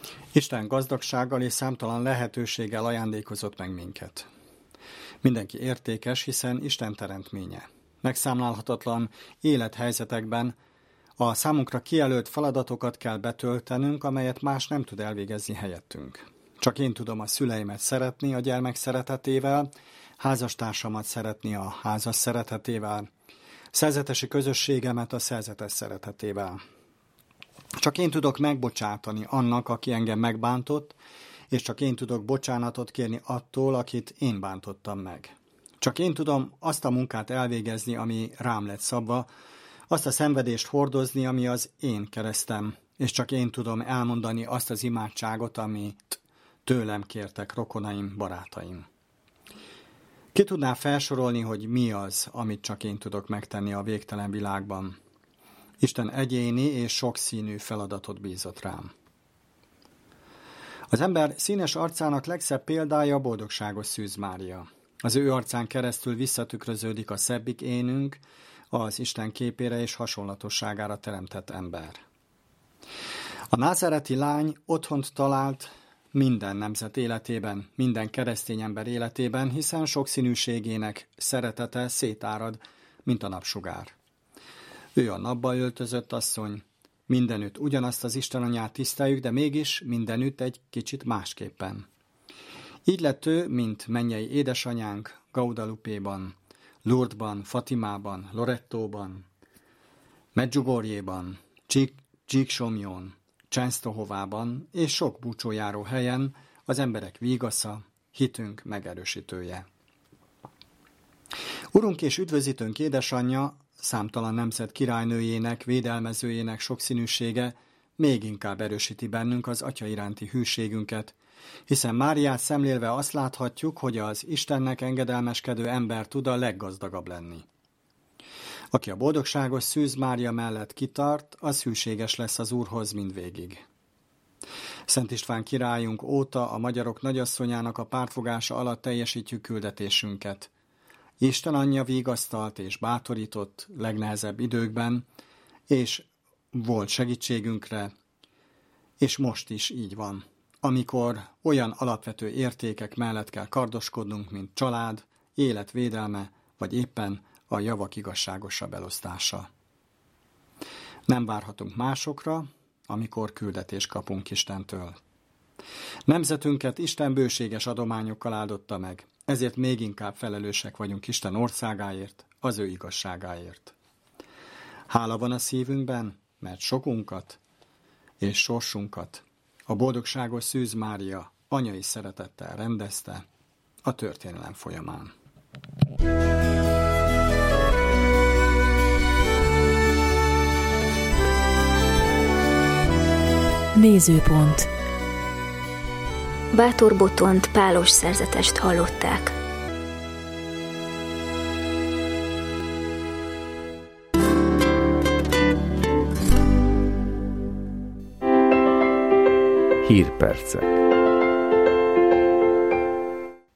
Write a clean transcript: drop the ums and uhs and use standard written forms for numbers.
Isten gazdagsággal és számtalan lehetőséggel ajándékozott meg minket. Mindenki értékes, hiszen Isten teremtménye. Megszámlálhatatlan élethelyzetekben a számunkra kijelölt feladatokat kell betöltenünk, amelyet más nem tud elvégezni helyettünk. Csak én tudom a szüleimet szeretni a gyermek szeretetével, házastársamat szeretni a házas szeretetével, szerzetesi közösségemet a szerzetes szeretetével. Csak én tudok megbocsátani annak, aki engem megbántott, és csak én tudok bocsánatot kérni attól, akit én bántottam meg. Csak én tudom azt a munkát elvégezni, ami rám lett szabva, azt a szenvedést hordozni, ami az én keresztem, és csak én tudom elmondani azt az imádságot, amit tőlem kértek rokonaim, barátaim. Ki tudná felsorolni, hogy mi az, amit csak én tudok megtenni a végtelen világban? Isten egyéni és sokszínű feladatot bízott rám. Az ember színes arcának legszebb példája a boldogságos Szűz Mária. Az ő arcán keresztül visszatükröződik a szebbik énünk, az Isten képére és hasonlatosságára teremtett ember. A názáreti lány otthont talált minden nemzet életében, minden keresztény ember életében, hiszen sokszínűségének szeretete szétárad, mint a napsugár. Ő a napba öltözött asszony, mindenütt ugyanazt az Istenanyát tiszteljük, de mégis mindenütt egy kicsit másképpen. Így lett ő, mint mennyei édesanyánk Guadalupéban, Lourdesban, Fatimában, Lorettóban, Medjugorjéban, Csíksomjón, Csensztohovában és sok búcsójáró helyen az emberek vígasza, hitünk megerősítője. Urunk és üdvözítőnk édesanyja, számtalan nemzet királynőjének, védelmezőjének sokszínűsége még inkább erősíti bennünk az Atya iránti hűségünket, hiszen Máriát szemlélve azt láthatjuk, hogy az Istennek engedelmeskedő ember tud a leggazdagabb lenni. Aki a boldogságos Szűz Mária mellett kitart, az hűséges lesz az Úrhoz mindvégig. Szent István királyunk óta a magyarok nagyasszonyának a pártfogása alatt teljesítjük küldetésünket. Isten anyja vigasztalt és bátorított legnehezebb időkben, és volt segítségünkre, és most is így van, amikor olyan alapvető értékek mellett kell kardoskodnunk, mint család, életvédelme, vagy éppen a javak igazságosabb elosztása. Nem várhatunk másokra, amikor küldetést kapunk Istentől. Nemzetünket Isten bőséges adományokkal áldotta meg, ezért még inkább felelősek vagyunk Isten országáért, az ő igazságáért. Hála van a szívünkben, mert sokunkat és sorsunkat a boldogságos Szűz Mária anyai szeretettel rendezte a történelem folyamán. Nézőpont. Bátor Botont pálos szerzetest hallották. Hírpercek.